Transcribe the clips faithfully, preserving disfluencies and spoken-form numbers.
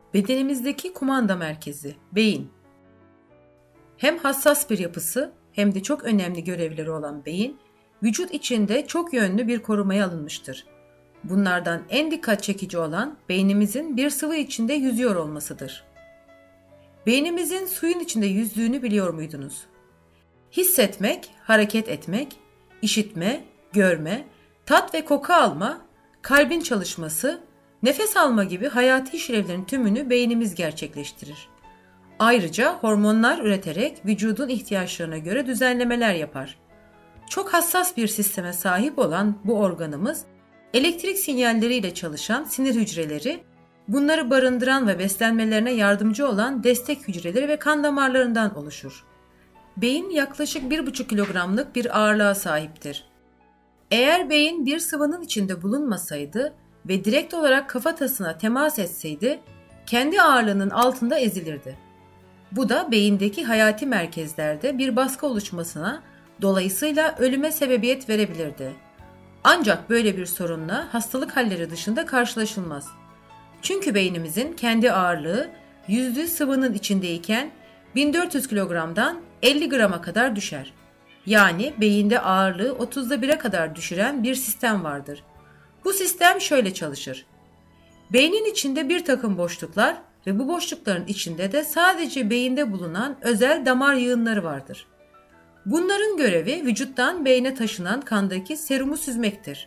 Bedenimizdeki kumanda merkezi, beyin. Hem hassas bir yapısı hem de çok önemli görevleri olan beyin, vücut içinde çok yönlü bir korumaya alınmıştır. Bunlardan en dikkat çekici olan beynimizin bir sıvı içinde yüzüyor olmasıdır. Beynimizin suyun içinde yüzdüğünü biliyor muydunuz? Hissetmek, hareket etmek, işitme, görme, tat ve koku alma, kalbin çalışması, nefes alma gibi hayati işlevlerin tümünü beynimiz gerçekleştirir. Ayrıca hormonlar üreterek vücudun ihtiyaçlarına göre düzenlemeler yapar. Çok hassas bir sisteme sahip olan bu organımız, elektrik sinyalleriyle çalışan sinir hücreleri, bunları barındıran ve beslenmelerine yardımcı olan destek hücreleri ve kan damarlarından oluşur. Beyin yaklaşık bir buçuk kilogramlık bir ağırlığa sahiptir. Eğer beyin bir sıvının içinde bulunmasaydı ve direkt olarak kafatasına temas etseydi, kendi ağırlığının altında ezilirdi. Bu da beyindeki hayati merkezlerde bir baskı oluşmasına, dolayısıyla ölüme sebebiyet verebilirdi. Ancak böyle bir sorunla hastalık halleri dışında karşılaşılmaz. Çünkü beynimizin kendi ağırlığı yüzdüğü sıvının içindeyken bin dört yüz kilogramdan elli grama kadar düşer. Yani beyinde ağırlığı otuzda bire kadar düşüren bir sistem vardır. Bu sistem şöyle çalışır. Beynin içinde bir takım boşluklar ve bu boşlukların içinde de sadece beyinde bulunan özel damar yığınları vardır. Bunların görevi vücuttan beyne taşınan kandaki serumu süzmektir.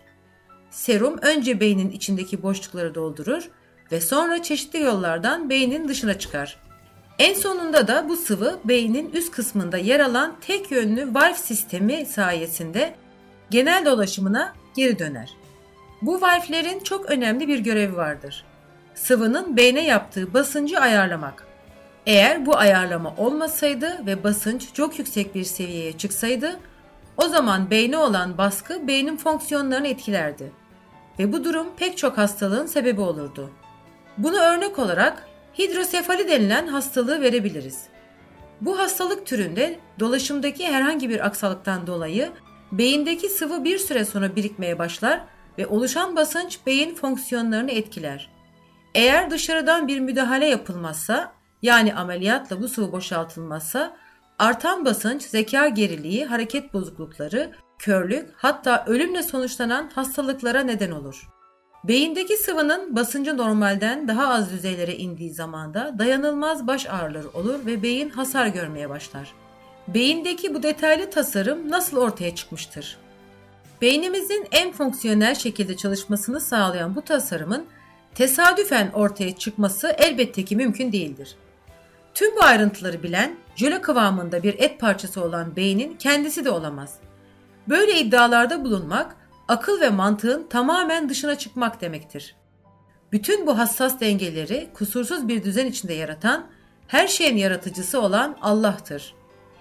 Serum önce beynin içindeki boşlukları doldurur ve sonra çeşitli yollardan beynin dışına çıkar. En sonunda da bu sıvı beynin üst kısmında yer alan tek yönlü valv sistemi sayesinde genel dolaşımına geri döner. Bu valvlerin çok önemli bir görevi vardır. Sıvının beyne yaptığı basıncı ayarlamak. Eğer bu ayarlama olmasaydı ve basınç çok yüksek bir seviyeye çıksaydı, o zaman beyne olan baskı beynin fonksiyonlarını etkilerdi. Ve bu durum pek çok hastalığın sebebi olurdu. Buna örnek olarak hidrosefali denilen hastalığı verebiliriz. Bu hastalık türünde dolaşımdaki herhangi bir aksaklıktan dolayı beyindeki sıvı bir süre sonra birikmeye başlar ve oluşan basınç beyin fonksiyonlarını etkiler. Eğer dışarıdan bir müdahale yapılmazsa, yani ameliyatla bu sıvı boşaltılmazsa, artan basınç, zeka geriliği, hareket bozuklukları, körlük, hatta ölümle sonuçlanan hastalıklara neden olur. Beyindeki sıvının basıncı normalden daha az düzeylere indiği zamanda dayanılmaz baş ağrıları olur ve beyin hasar görmeye başlar. Beyindeki bu detaylı tasarım nasıl ortaya çıkmıştır? Beynimizin en fonksiyonel şekilde çalışmasını sağlayan bu tasarımın tesadüfen ortaya çıkması elbette ki mümkün değildir. Tüm bu ayrıntıları bilen, jöle kıvamında bir et parçası olan beynin kendisi de olamaz. Böyle iddialarda bulunmak, akıl ve mantığın tamamen dışına çıkmak demektir. Bütün bu hassas dengeleri kusursuz bir düzen içinde yaratan, her şeyin yaratıcısı olan Allah'tır.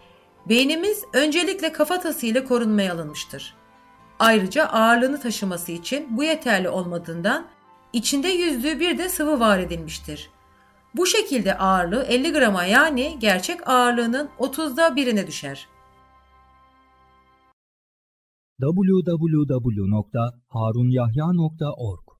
Beynimiz öncelikle kafatası ile korunmaya alınmıştır. Ayrıca ağırlığını taşıması için bu yeterli olmadığından içinde yüzdüğü bir de sıvı var edilmiştir. Bu şekilde ağırlığı elli grama, yani gerçek ağırlığının otuzda birine düşer. double-u double-u double-u nokta harunyahya nokta org